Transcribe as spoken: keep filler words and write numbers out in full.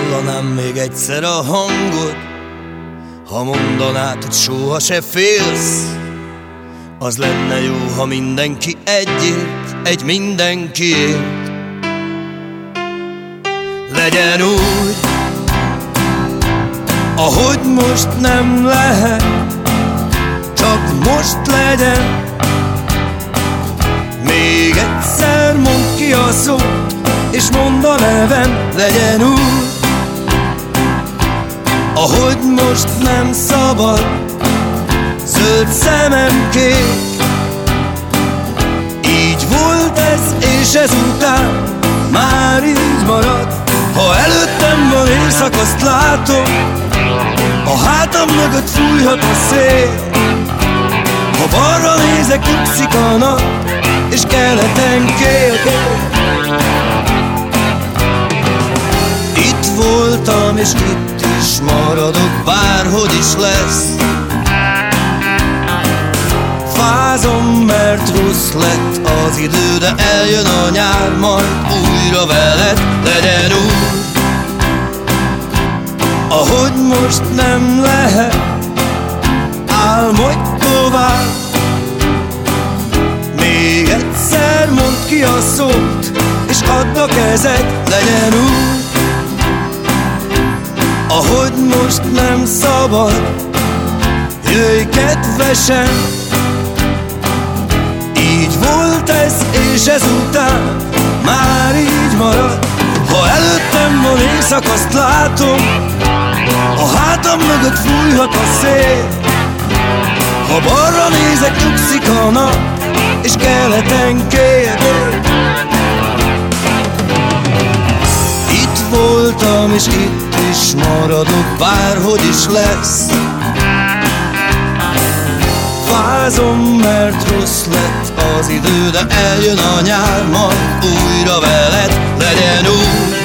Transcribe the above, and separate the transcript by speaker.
Speaker 1: hallanám még egyszer a hangod, ha mondanád, hogy soha se félsz. Az lenne jó, ha mindenki egyért, egy mindenkiért. Legyen úgy, ahogy most nem lehet, csak most legyen. Még egyszer mondd ki a szót, és mondd a nevem. Legyen úgy, ahogy most nem szabad, zöld szemem kék. Így volt ez, és ezután már így marad. Ha előttem van éjszak, azt látom, a hátam mögött fújhat a szél. Ha balra nézek, nyugszik a nap, és keleten kél. Itt voltam, és itt is maradok, bárhogy is lesz. Fázom, mert rossz lett az idő, de eljön a nyár, majd újra veled. Legyen úgy, ahogy most nem lehet, álmodj tovább. Még egyszer mondd ki a szót, és add a kezed. Legyen úgy, ahogy most nem szabad, jöjj kedvesen. Így volt ez, és ezután már így marad. Ha előttem van éjszak, azt látom, a hátam mögött fújhat a szél. Ha balra nézek, nyugszik a nap, és keleten kél. Itt voltam, és itt is maradok, bárhogy is lesz. Fázom, mert rossz lett az idő, de eljön a nyár, majd újra veled. Legyen úgy,